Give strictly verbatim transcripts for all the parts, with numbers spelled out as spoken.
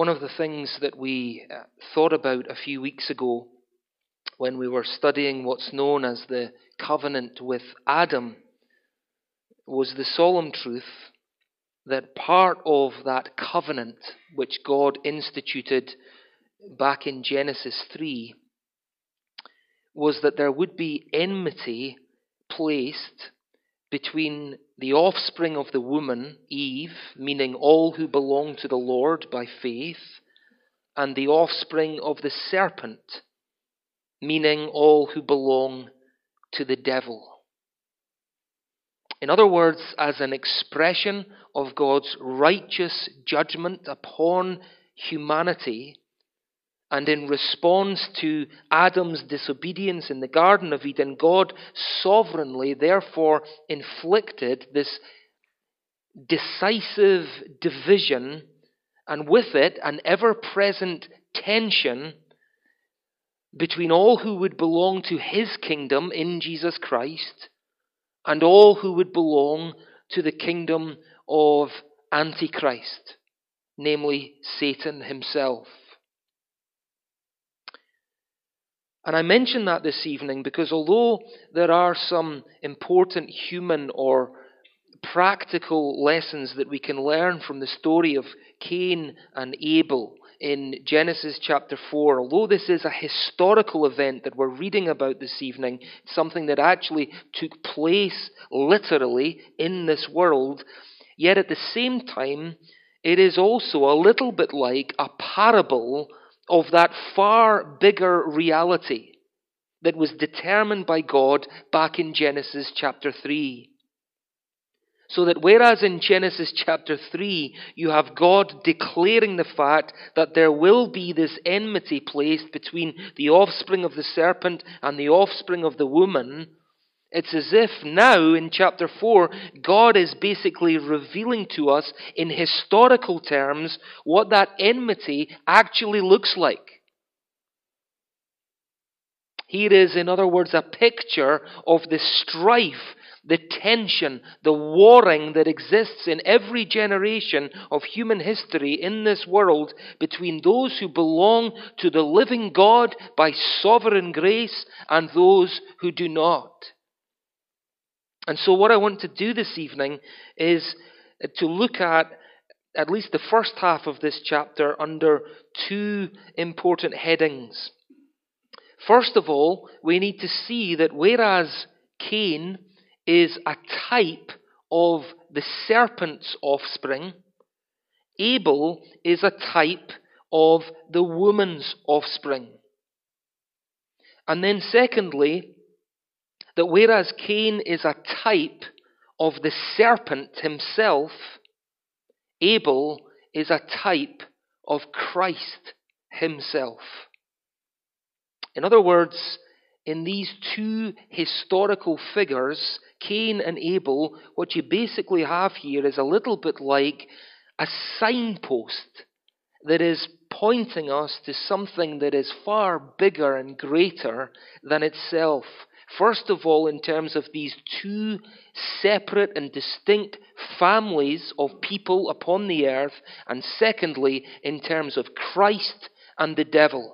One of the things that we uh, thought about a few weeks ago when we were studying what's known as the covenant with Adam was the solemn truth that part of that covenant which God instituted back in Genesis three was that there would be enmity placed between the offspring of the woman, Eve, meaning all who belong to the Lord by faith, and the offspring of the serpent, meaning all who belong to the devil. In other words, as an expression of God's righteous judgment upon humanity, and in response to Adam's disobedience in the Garden of Eden, God sovereignly, therefore, inflicted this decisive division, and with it, an ever-present tension between all who would belong to his kingdom in Jesus Christ and all who would belong to the kingdom of Antichrist, namely Satan himself. And I mention that this evening because although there are some important human or practical lessons that we can learn from the story of Cain and Abel in Genesis chapter four, although this is a historical event that we're reading about this evening, something that actually took place literally in this world, yet at the same time, it is also a little bit like a parable of that far bigger reality that was determined by God back in Genesis chapter three. So that whereas in Genesis chapter three you have God declaring the fact that there will be this enmity placed between the offspring of the serpent and the offspring of the woman, it's as if now in chapter four, God is basically revealing to us in historical terms what that enmity actually looks like. Here is, in other words, a picture of the strife, the tension, the warring that exists in every generation of human history in this world between those who belong to the living God by sovereign grace and those who do not. And so what I want to do this evening is to look at at least the first half of this chapter under two important headings. First of all, we need to see that whereas Cain is a type of the serpent's offspring, Abel is a type of the woman's offspring. And then secondly, that whereas Cain is a type of the serpent himself, Abel is a type of Christ himself. In other words, in these two historical figures, Cain and Abel, what you basically have here is a little bit like a signpost that is pointing us to something that is far bigger and greater than itself. First of all, in terms of these two separate and distinct families of people upon the earth, and secondly, in terms of Christ and the devil.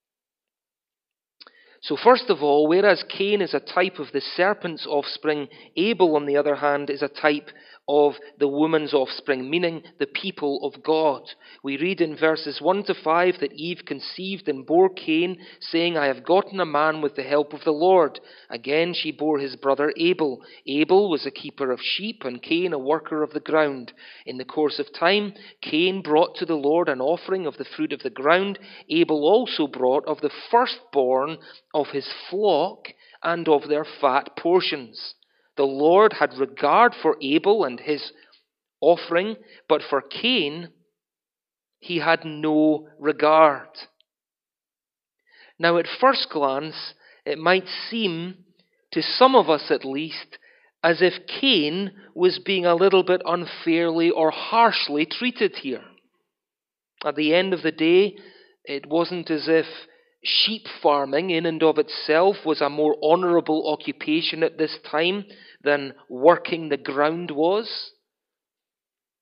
So first of all, whereas Cain is a type of the serpent's offspring, Abel, on the other hand, is a type of the woman's offspring, meaning the people of God. We read in verses one to five that Eve conceived and bore Cain, saying, I have gotten a man with the help of the Lord. Again she bore his brother Abel. Abel was a keeper of sheep, and Cain a worker of the ground. In the course of time, Cain brought to the Lord an offering of the fruit of the ground. Abel also brought of the firstborn of his flock and of their fat portions. The Lord had regard for Abel and his offering, but for Cain he had no regard. Now, at first glance, it might seem, to some of us at least, as if Cain was being a little bit unfairly or harshly treated here. At the end of the day, it wasn't as if sheep farming in and of itself was a more honourable occupation at this time than working the ground was.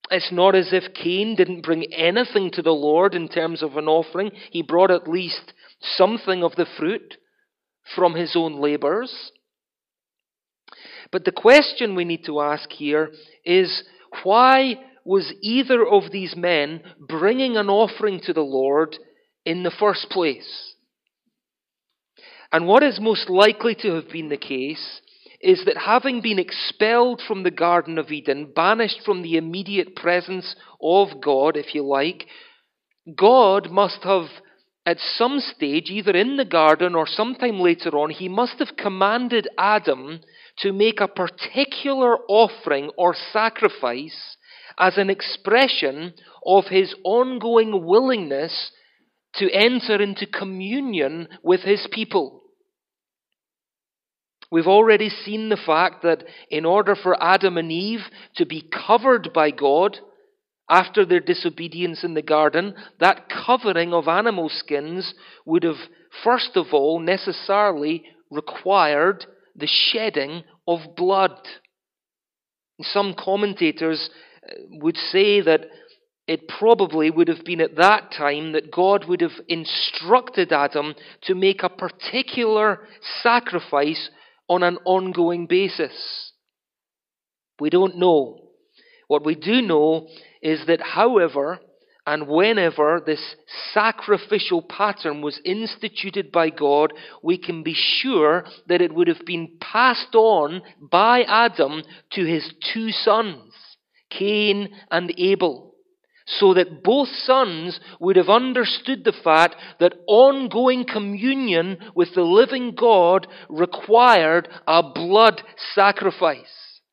It's not as if Cain didn't bring anything to the Lord in terms of an offering. He brought at least something of the fruit from his own labors. But the question we need to ask here is, why was either of these men bringing an offering to the Lord in the first place? And what is most likely to have been the case is that having been expelled from the Garden of Eden, banished from the immediate presence of God, if you like, God must have, at some stage, either in the garden or sometime later on, he must have commanded Adam to make a particular offering or sacrifice as an expression of his ongoing willingness to enter into communion with his people. We've already seen the fact that in order for Adam and Eve to be covered by God after their disobedience in the garden, that covering of animal skins would have first of all necessarily required the shedding of blood. Some commentators would say that it probably would have been at that time that God would have instructed Adam to make a particular sacrifice on an ongoing basis. We don't know. What we do know is that however and whenever this sacrificial pattern was instituted by God, we can be sure that it would have been passed on by Adam to his two sons, Cain and Abel, so that both sons would have understood the fact that ongoing communion with the living God required a blood sacrifice.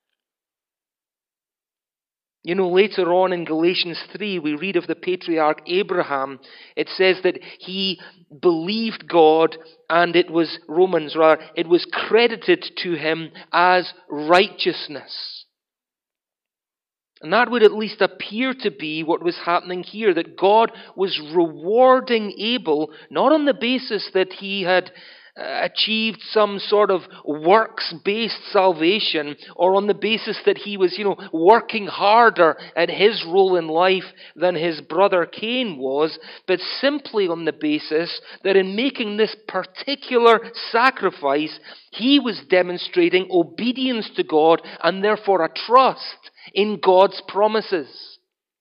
You know, later on in Galatians three, we read of the patriarch Abraham. It says that he believed God, and it was, Romans rather, it was credited to him as righteousness. And that would at least appear to be what was happening here, that God was rewarding Abel, not on the basis that he had uh, achieved some sort of works-based salvation, or on the basis that he was, you know, working harder at his role in life than his brother Cain was, but simply on the basis that in making this particular sacrifice, he was demonstrating obedience to God and therefore a trust in God's promises.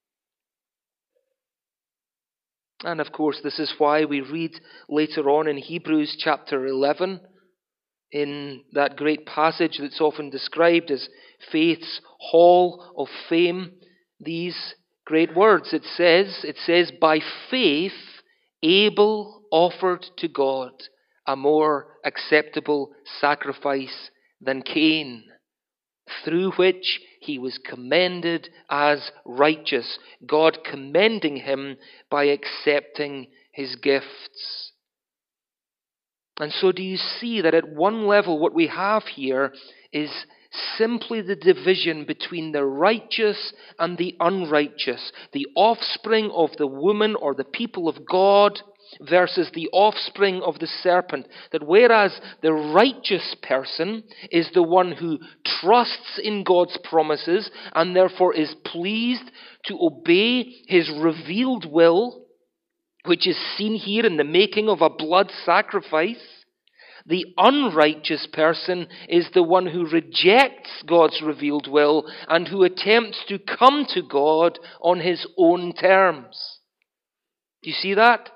And of course, this is why we read later on in Hebrews chapter eleven, in that great passage that's often described as faith's hall of fame, these great words. It says, it says, by faith Abel offered to God a more acceptable sacrifice than Cain, through which he was commended as righteous, God commending him by accepting his gifts. And so do you see that at one level what we have here is simply the division between the righteous and the unrighteous, the offspring of the woman or the people of God versus the offspring of the serpent. That whereas the righteous person is the one who trusts in God's promises and therefore is pleased to obey his revealed will, which is seen here in the making of a blood sacrifice, the unrighteous person is the one who rejects God's revealed will and who attempts to come to God on his own terms. Do you see that?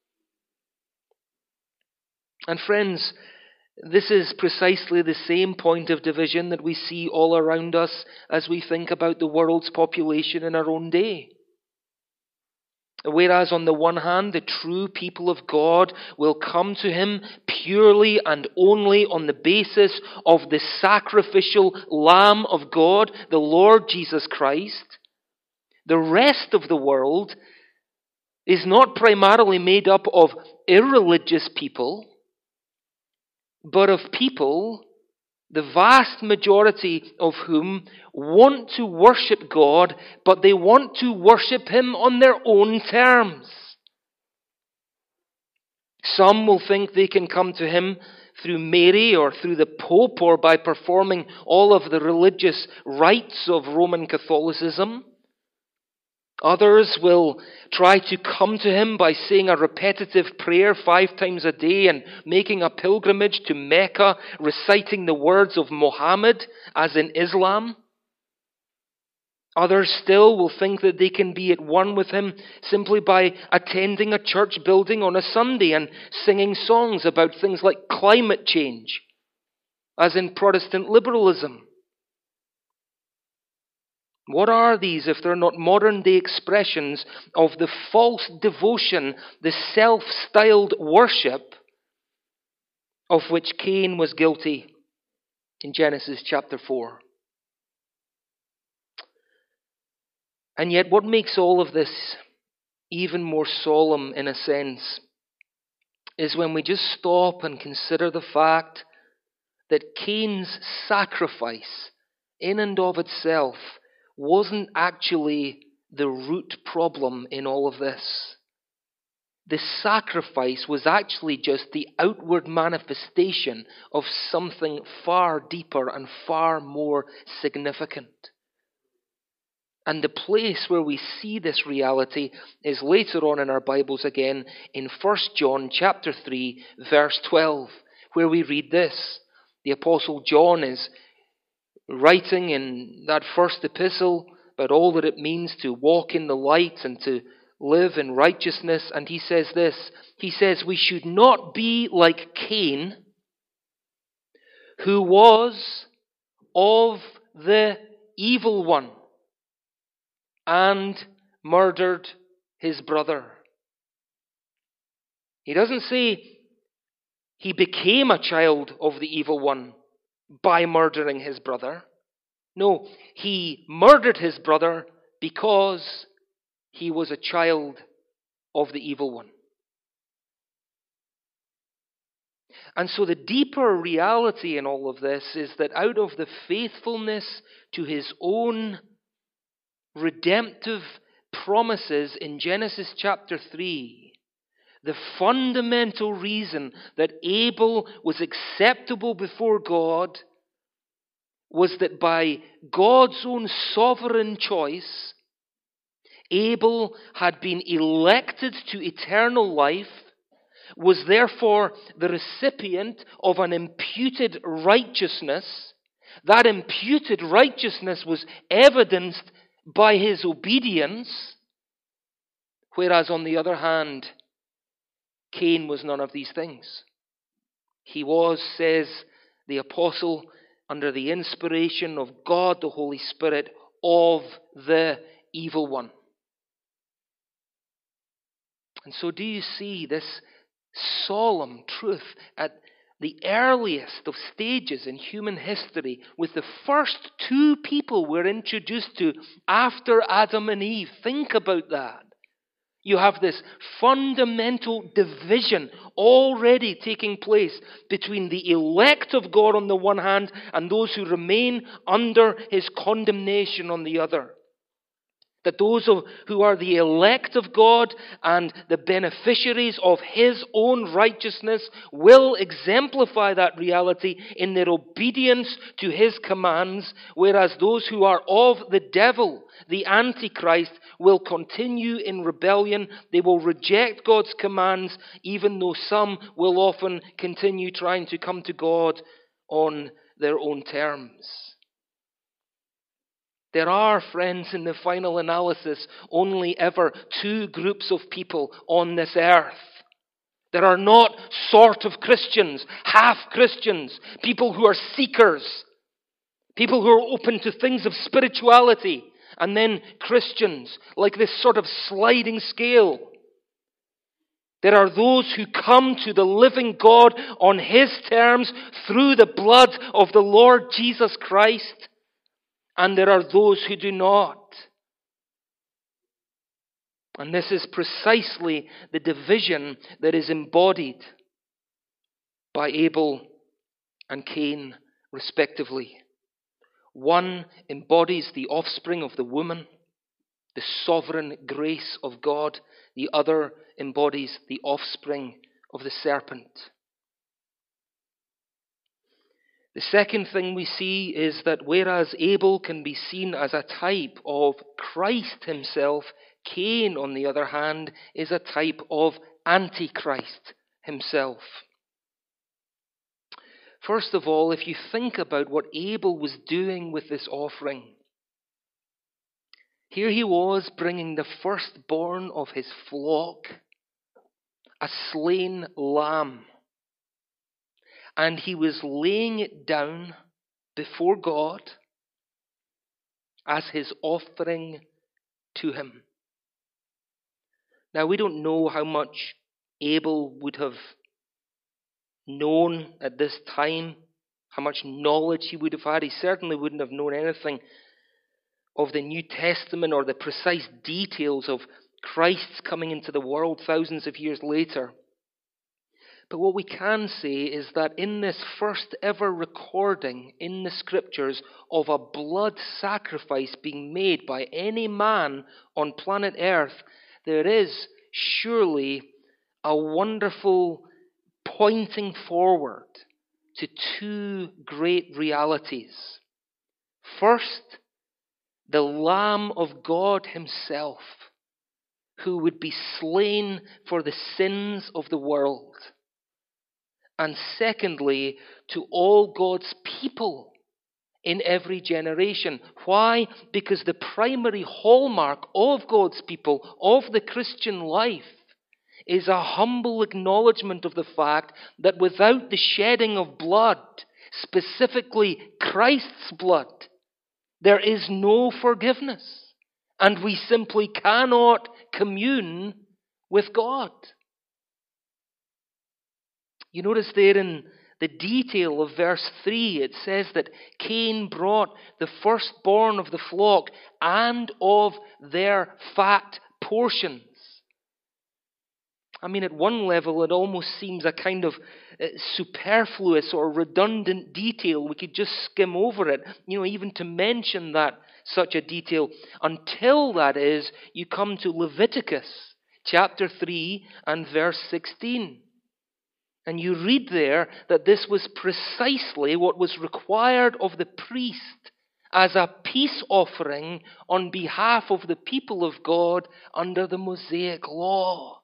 And friends, this is precisely the same point of division that we see all around us as we think about the world's population in our own day. Whereas on the one hand, the true people of God will come to him purely and only on the basis of the sacrificial Lamb of God, the Lord Jesus Christ, the rest of the world is not primarily made up of irreligious people, but of people, the vast majority of whom want to worship God, but they want to worship him on their own terms. Some will think they can come to him through Mary or through the Pope or by performing all of the religious rites of Roman Catholicism. Others will try to come to him by saying a repetitive prayer five times a day and making a pilgrimage to Mecca, reciting the words of Muhammad, as in Islam. Others still will think that they can be at one with him simply by attending a church building on a Sunday and singing songs about things like climate change, as in Protestant liberalism. What are these if they're not modern-day expressions of the false devotion, the self-styled worship of which Cain was guilty in Genesis chapter four? And yet what makes all of this even more solemn in a sense is when we just stop and consider the fact that Cain's sacrifice in and of itself wasn't actually the root problem in all of this. The sacrifice was actually just the outward manifestation of something far deeper and far more significant. And the place where we see this reality is later on in our Bibles again in First John chapter three, verse twelve, where we read this. The Apostle John is writing in that first epistle about all that it means to walk in the light and to live in righteousness. And he says this, he says, we should not be like Cain, who was of the evil one and murdered his brother. He doesn't say he became a child of the evil one by murdering his brother. No, he murdered his brother because he was a child of the evil one. And so the deeper reality in all of this is that out of the faithfulness to his own redemptive promises in Genesis chapter three, the fundamental reason that Abel was acceptable before God was that by God's own sovereign choice, Abel had been elected to eternal life, was therefore the recipient of an imputed righteousness. That imputed righteousness was evidenced by his obedience, whereas on the other hand, Cain was none of these things. He was, says the apostle, under the inspiration of God the Holy Spirit, of the evil one. And so do you see this solemn truth at the earliest of stages in human history, with the first two people we're introduced to after Adam and Eve? Think about that. You have this fundamental division already taking place between the elect of God on the one hand and those who remain under his condemnation on the other. That those of, who are the elect of God and the beneficiaries of his own righteousness will exemplify that reality in their obedience to his commands, whereas those who are of the devil, the Antichrist, will continue in rebellion. They will reject God's commands, even though some will often continue trying to come to God on their own terms. There are, friends, in the final analysis, only ever two groups of people on this earth. There are not sort of Christians, half Christians, people who are seekers, people who are open to things of spirituality, and then Christians, like this sort of sliding scale. There are those who come to the living God on his terms through the blood of the Lord Jesus Christ. And there are those who do not. And this is precisely the division that is embodied by Abel and Cain, respectively. One embodies the offspring of the woman, the sovereign grace of God. The other embodies the offspring of the serpent. The second thing we see is that whereas Abel can be seen as a type of Christ himself, Cain, on the other hand, is a type of Antichrist himself. First of all, if you think about what Abel was doing with this offering, here he was bringing the firstborn of his flock, a slain lamb, and he was laying it down before God as his offering to him. Now, we don't know how much Abel would have known at this time, how much knowledge he would have had. He certainly wouldn't have known anything of the New Testament or the precise details of Christ's coming into the world thousands of years later. But what we can say is that in this first ever recording in the Scriptures of a blood sacrifice being made by any man on planet Earth, there is surely a wonderful pointing forward to two great realities. First, the Lamb of God himself, who would be slain for the sins of the world. And secondly, to all God's people in every generation. Why? Because the primary hallmark of God's people, of the Christian life, is a humble acknowledgement of the fact that without the shedding of blood, specifically Christ's blood, there is no forgiveness. And we simply cannot commune with God. You notice there in the detail of verse three, it says that Cain brought the firstborn of the flock and of their fat portions. I mean, at one level, it almost seems a kind of uh, superfluous or redundant detail. We could just skim over it, you know, even to mention that such a detail, until, that is, you come to Leviticus chapter three and verse sixteen. And you read there that this was precisely what was required of the priest as a peace offering on behalf of the people of God under the Mosaic law.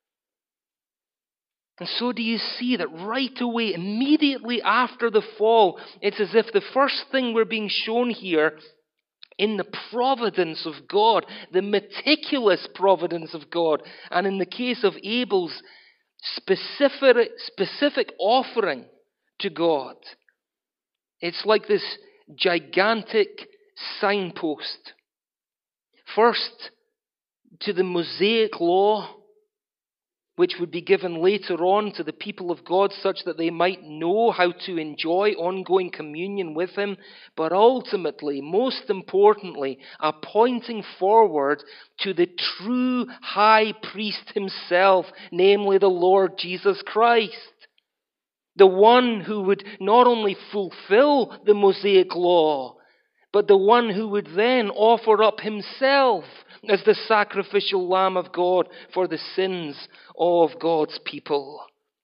And so do you see that right away, immediately after the fall, it's as if the first thing we're being shown here in the providence of God, the meticulous providence of God, and in the case of Abel's specific, specific offering to God, it's like this gigantic signpost. First, to the Mosaic law, which would be given later on to the people of God such that they might know how to enjoy ongoing communion with Him, but ultimately, most importantly, a pointing forward to the true high priest himself, namely the Lord Jesus Christ. The one who would not only fulfill the Mosaic law, but the one who would then offer up himself as the sacrificial Lamb of God for the sins of God's people.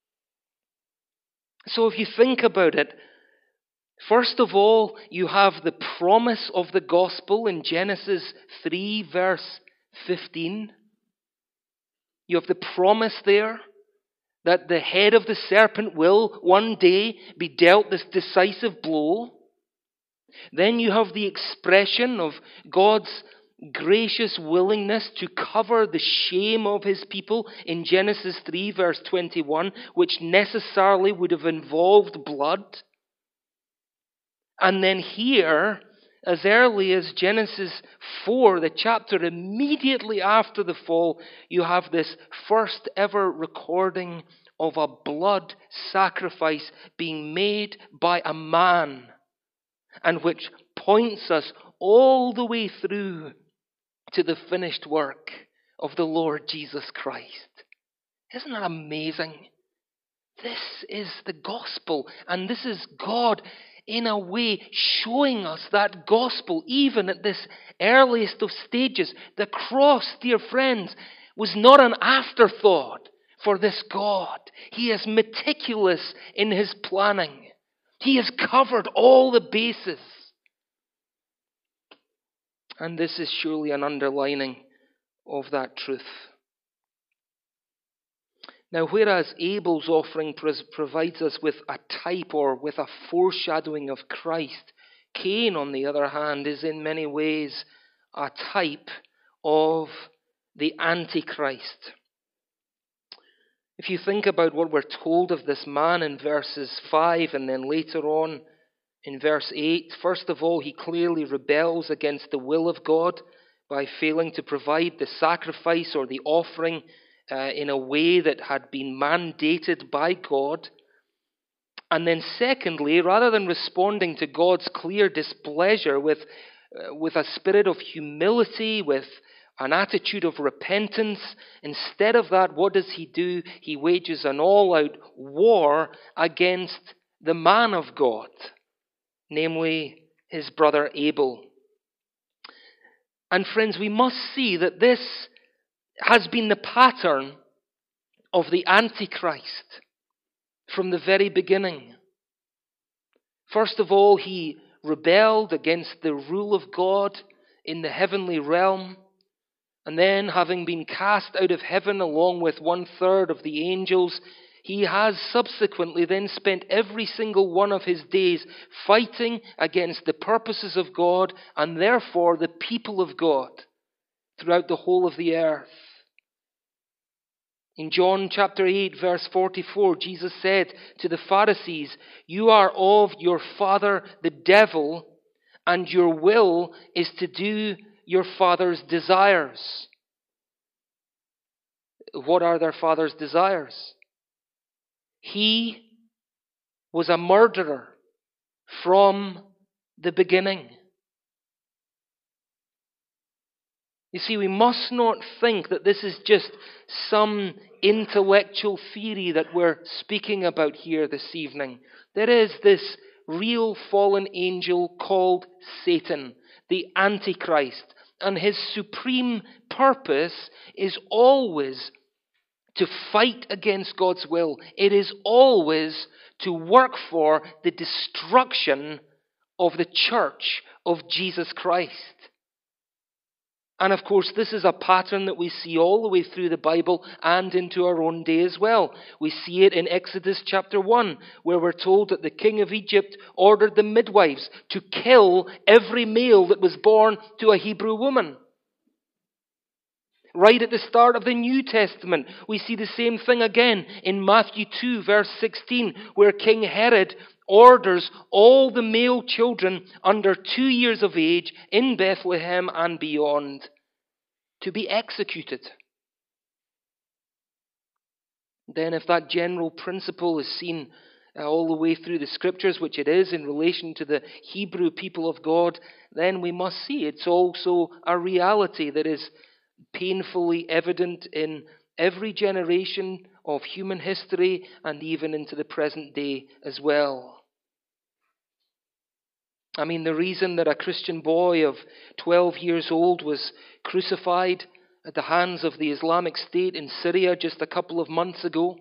So if you think about it, first of all, you have the promise of the gospel in Genesis three, verse fifteen. You have the promise there that the head of the serpent will one day be dealt this decisive blow. Then you have the expression of God's gracious willingness to cover the shame of his people in Genesis three, verse twenty-one, which necessarily would have involved blood. And then here, as early as Genesis four, the chapter immediately after the fall, you have this first ever recording of a blood sacrifice being made by a man, and which points us all the way through to the finished work of the Lord Jesus Christ. Isn't that amazing? This is the gospel, and this is God in a way showing us that gospel even at this earliest of stages. The cross, dear friends, was not an afterthought for this God. He is meticulous in his planning. He has covered all the bases. And this is surely an underlining of that truth. Now, whereas Abel's offering provides us with a type or with a foreshadowing of Christ, Cain, on the other hand, is in many ways a type of the Antichrist. If you think about what we're told of this man in verses five and then later on in verse eight, first of all, he clearly rebels against the will of God by failing to provide the sacrifice or the offering uh, in a way that had been mandated by God. And then secondly, rather than responding to God's clear displeasure with, uh, with a spirit of humility, with an attitude of repentance, instead of that, what does he do? He wages an all-out war against the man of God, namely his brother Abel. And friends, we must see that this has been the pattern of the Antichrist from the very beginning. First of all, he rebelled against the rule of God in the heavenly realm. And then, having been cast out of heaven along with one third of the angels, he has subsequently then spent every single one of his days fighting against the purposes of God and therefore the people of God throughout the whole of the earth. In John chapter eight, verse forty-four, Jesus said to the Pharisees, "You are of your father the devil, and your will is to do your father's desires." What are their father's desires? He was a murderer from the beginning. You see, we must not think that this is just some intellectual theory that we're speaking about here this evening. There is this real fallen angel called Satan, the Antichrist, and his supreme purpose is always to fight against God's will. It is always to work for the destruction of the church of Jesus Christ. And of course, this is a pattern that we see all the way through the Bible and into our own day as well. We see it in Exodus chapter one, where we're told that the king of Egypt ordered the midwives to kill every male that was born to a Hebrew woman. Right at the start of the New Testament, we see the same thing again in Matthew two, verse sixteen, where King Herod orders all the male children under two years of age in Bethlehem and beyond to be executed. Then if that general principle is seen uh, all the way through the scriptures, which it is in relation to the Hebrew people of God, then we must see it's also a reality that is painfully evident in every generation of human history and even into the present day as well. I mean, the reason that a Christian boy of twelve years old was crucified at the hands of the Islamic State in Syria just a couple of months ago,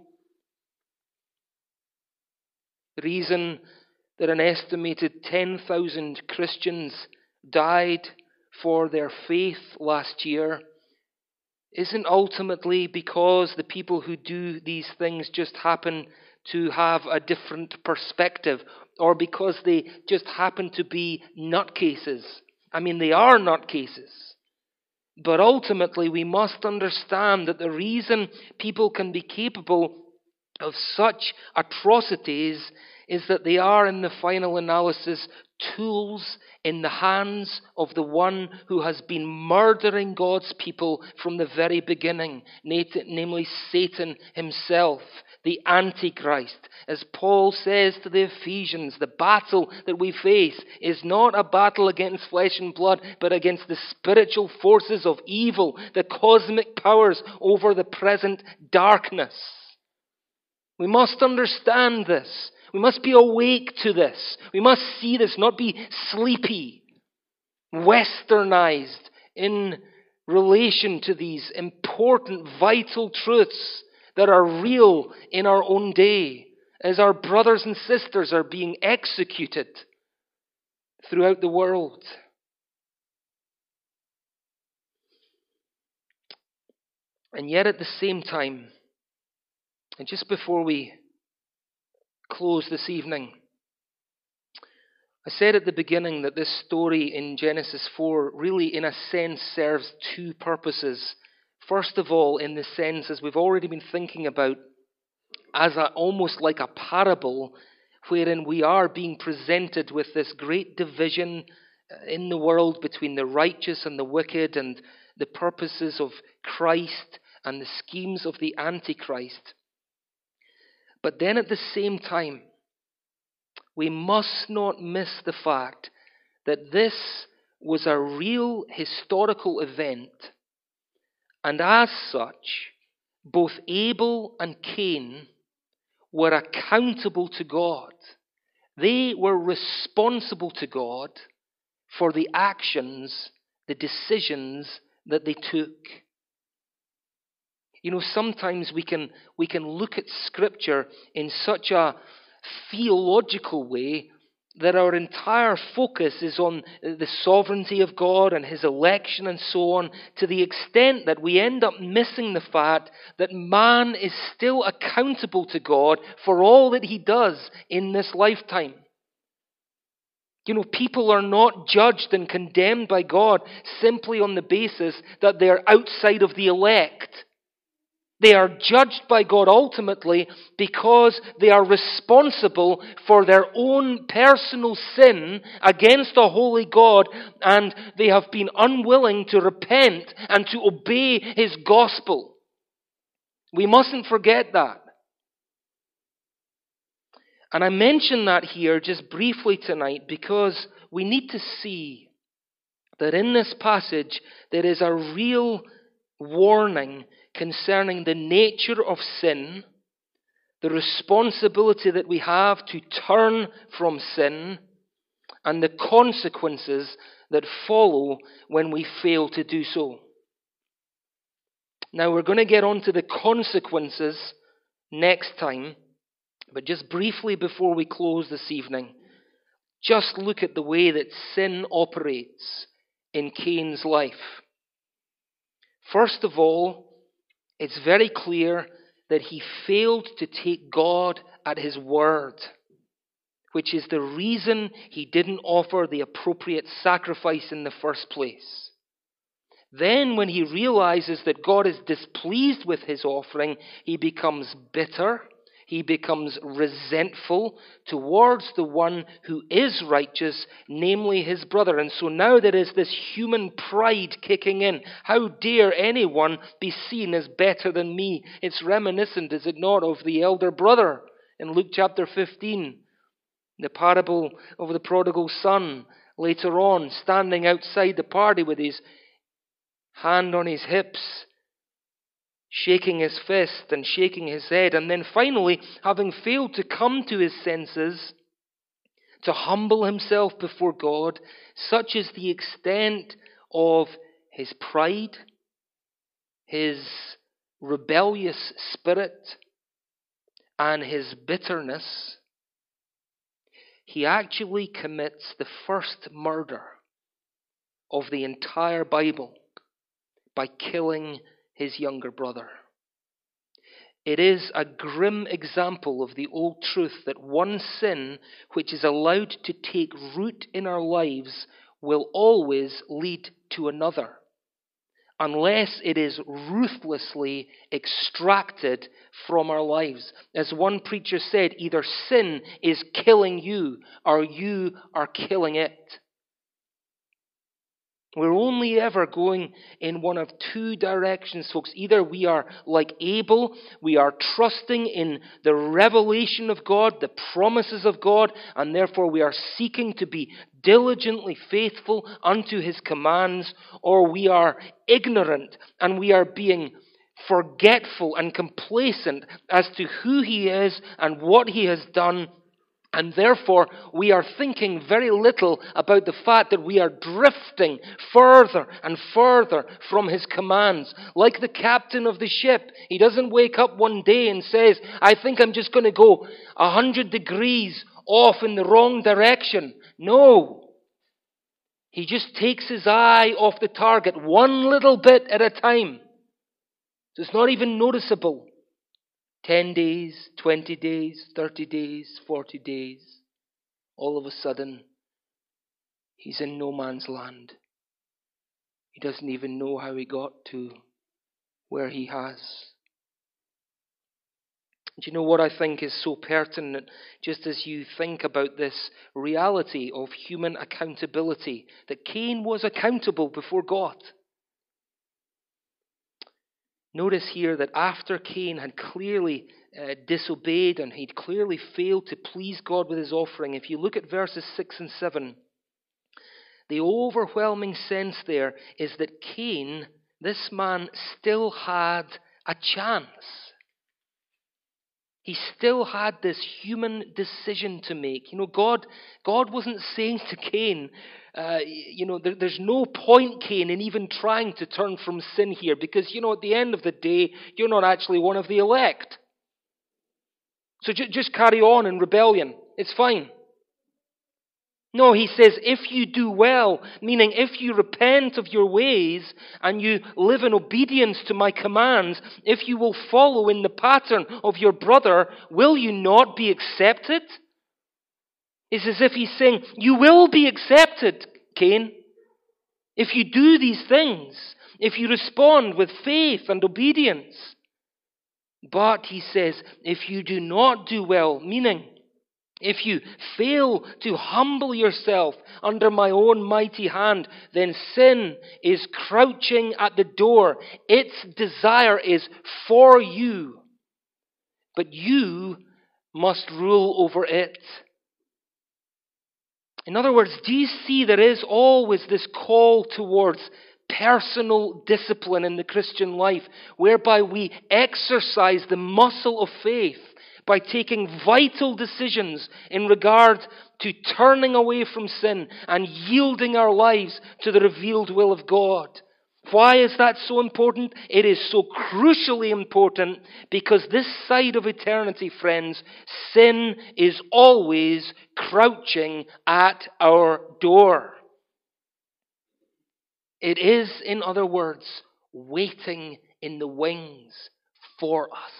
the reason that an estimated ten thousand Christians died for their faith last year isn't ultimately because the people who do these things just happen to have a different perspective or because they just happen to be nutcases. I mean, they are nutcases. But ultimately, we must understand that the reason people can be capable of such atrocities is that they are, in the final analysis, tools in the hands of the one who has been murdering God's people from the very beginning, namely Satan himself, the Antichrist. As Paul says to the Ephesians, the battle that we face is not a battle against flesh and blood, but against the spiritual forces of evil, the cosmic powers over the present darkness. We must understand this. We must be awake to this. We must see this, not be sleepy, westernized in relation to these important, vital truths that are real in our own day. as our brothers and sisters are being executed throughout the world. And yet at the same time, and just before we close this evening, I said at the beginning that this story in Genesis four really, in a sense, serves two purposes. First of all, in the sense, as we've already been thinking about, as a, almost like a parable, wherein we are being presented with this great division in the world between the righteous and the wicked, and the purposes of Christ and the schemes of the Antichrist. But then at the same time, we must not miss the fact that this was a real historical event, and as such, both Abel and Cain were accountable to God. They were responsible to God for the actions, the decisions that they took. You know, sometimes we can we can look at Scripture in such a theological way that our entire focus is on the sovereignty of God and His election and so on, to the extent that we end up missing the fact that man is still accountable to God for all that he does in this lifetime. You know, people are not judged and condemned by God simply on the basis that they're outside of the elect. They are judged by God ultimately because they are responsible for their own personal sin against a holy God, and they have been unwilling to repent and to obey His gospel. We mustn't forget that. And I mention that here just briefly tonight because we need to see that in this passage there is a real warning concerning the nature of sin, the responsibility that we have to turn from sin, and the consequences that follow when we fail to do so. Now we're going to get on to the consequences next time, but just briefly before we close this evening, just look at the way that sin operates in Cain's life. First of all, it's very clear that he failed to take God at His word, which is the reason he didn't offer the appropriate sacrifice in the first place. Then, when he realizes that God is displeased with his offering, he becomes bitter. He becomes resentful towards the one who is righteous, namely his brother. And so now there is this human pride kicking in. How dare anyone be seen as better than me? It's reminiscent, is it not, of the elder brother in Luke chapter fifteen. The parable of the prodigal son later on, standing outside the party with his hand on his hips, shaking his fist and shaking his head, and then finally, having failed to come to his senses, to humble himself before God. Such is the extent of his pride, his rebellious spirit, and his bitterness. He actually commits the first murder of the entire Bible by killing his younger brother. It is a grim example of the old truth that one sin which is allowed to take root in our lives will always lead to another, unless it is ruthlessly extracted from our lives. As one preacher said, either sin is killing you or you are killing it. We're only ever going in one of two directions, folks. Either we are like Abel, we are trusting in the revelation of God, the promises of God, and therefore we are seeking to be diligently faithful unto His commands, or we are ignorant and we are being forgetful and complacent as to who He is and what He has done, And therefore, we are thinking very little about the fact that we are drifting further and further from his commands. Like the captain of the ship, he doesn't wake up one day and says, I think I'm just going to go a hundred degrees off in the wrong direction. No. He just takes his eye off the target one little bit at a time. So it's not even noticeable. Ten days, twenty days, thirty days, forty days. All of a sudden, he's in no man's land. He doesn't even know how he got to where he has. Do you know what I think is so pertinent, just as you think about this reality of human accountability, that Cain was accountable before God? Notice here that after Cain had clearly uh, disobeyed and he'd clearly failed to please God with his offering, if you look at verses six and seven, the overwhelming sense there is that Cain, this man, still had a chance. He still had this human decision to make. You know, God, God wasn't saying to Cain, uh, you know, there, there's no point, Cain, in even trying to turn from sin here, because, you know, at the end of the day, you're not actually one of the elect. So j- just carry on in rebellion. It's fine. No, he says, if you do well, meaning if you repent of your ways and you live in obedience to my commands, if you will follow in the pattern of your brother, will you not be accepted? It's as if he's saying, you will be accepted, Cain. If you do these things, if you respond with faith and obedience. But, he says, if you do not do well, meaning, if you fail to humble yourself under my own mighty hand, then sin is crouching at the door. Its desire is for you, but you must rule over it. In other words, do you see there is always this call towards personal discipline in the Christian life, whereby we exercise the muscle of faith by taking vital decisions in regard to turning away from sin and yielding our lives to the revealed will of God. Why is that so important? It is so crucially important because this side of eternity, friends, sin is always crouching at our door. It is, in other words, waiting in the wings for us.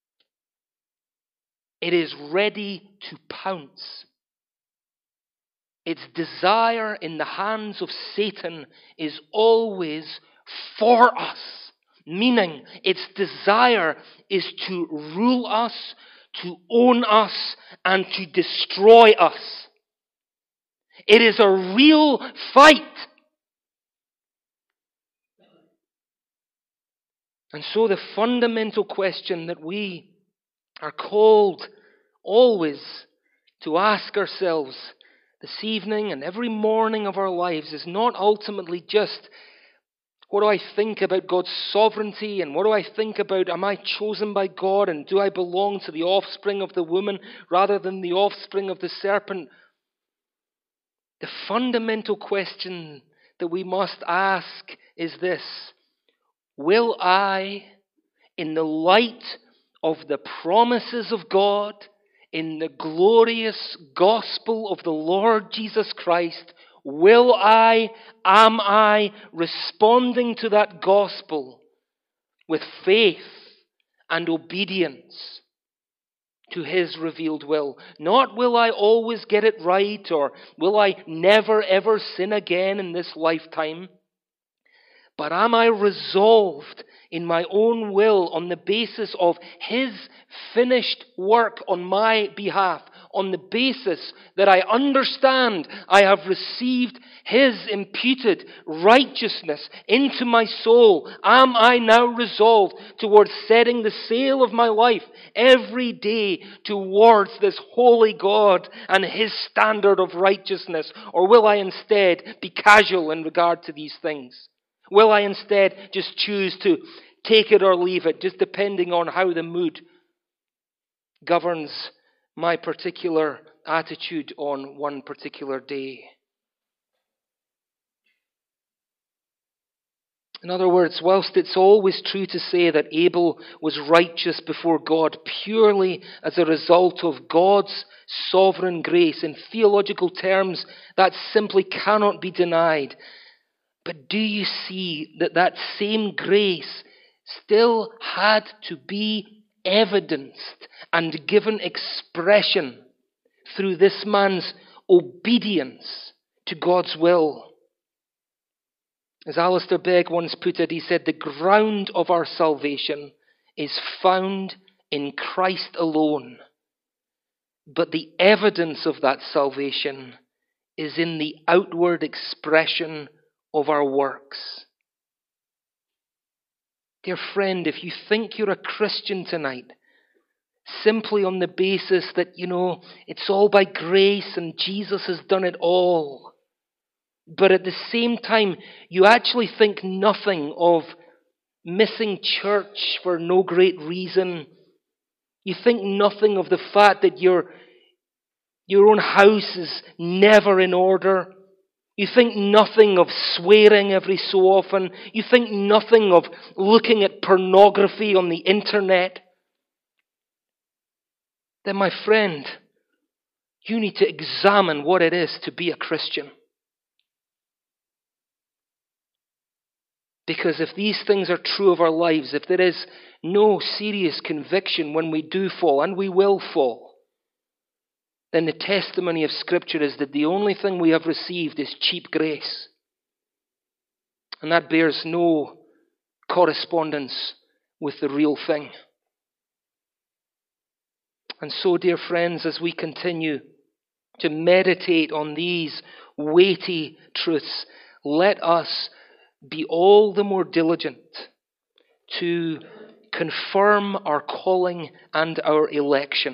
It is ready to pounce. Its desire in the hands of Satan is always for us, meaning its desire is to rule us, to own us, and to destroy us. It is a real fight. And so the fundamental question that we are called always to ask ourselves this evening and every morning of our lives is not ultimately just, what do I think about God's sovereignty, and what do I think about, am I chosen by God, and do I belong to the offspring of the woman rather than the offspring of the serpent? The fundamental question that we must ask is this: will I, in the light of the promises of God, in the glorious gospel of the Lord Jesus Christ, will I, am I responding to that gospel with faith and obedience to his revealed will? Not will I always get it right, or will I never ever sin again in this lifetime, but am I resolved in my own will on the basis of his finished work on my behalf, on the basis that I understand I have received his imputed righteousness into my soul? Am I now resolved towards setting the sail of my life every day towards this holy God and his standard of righteousness? Or will I instead be casual in regard to these things? Will I instead just choose to take it or leave it, just depending on how the mood governs my particular attitude on one particular day. In other words, whilst it's always true to say that Abel was righteous before God purely as a result of God's sovereign grace, in theological terms, that simply cannot be denied. But do you see that that same grace still had to be evidenced and given expression through this man's obedience to God's will? As Alistair Begg once put it, he said, "The ground of our salvation is found in Christ alone, but the evidence of that salvation is in the outward expression of our works." Dear friend, if you think you're a Christian tonight, simply on the basis that, you know, it's all by grace and Jesus has done it all, but at the same time, you actually think nothing of missing church for no great reason. You think nothing of the fact that your, your own house is never in order. You think nothing of swearing every so often. You think nothing of looking at pornography on the internet. Then, my friend, you need to examine what it is to be a Christian. Because if these things are true of our lives, if there is no serious conviction when we do fall, and we will fall, then the testimony of Scripture is that the only thing we have received is cheap grace. And that bears no correspondence with the real thing. And so, dear friends, as we continue to meditate on these weighty truths, let us be all the more diligent to confirm our calling and our election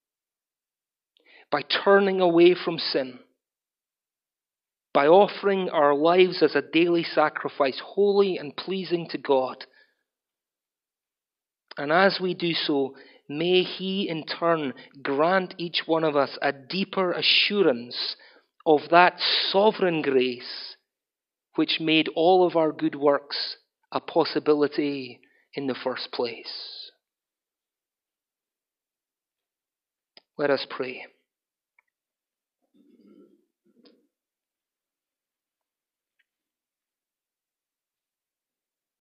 by turning away from sin, by offering our lives as a daily sacrifice, holy and pleasing to God. And as we do so, may He in turn grant each one of us a deeper assurance of that sovereign grace which made all of our good works a possibility in the first place. Let us pray.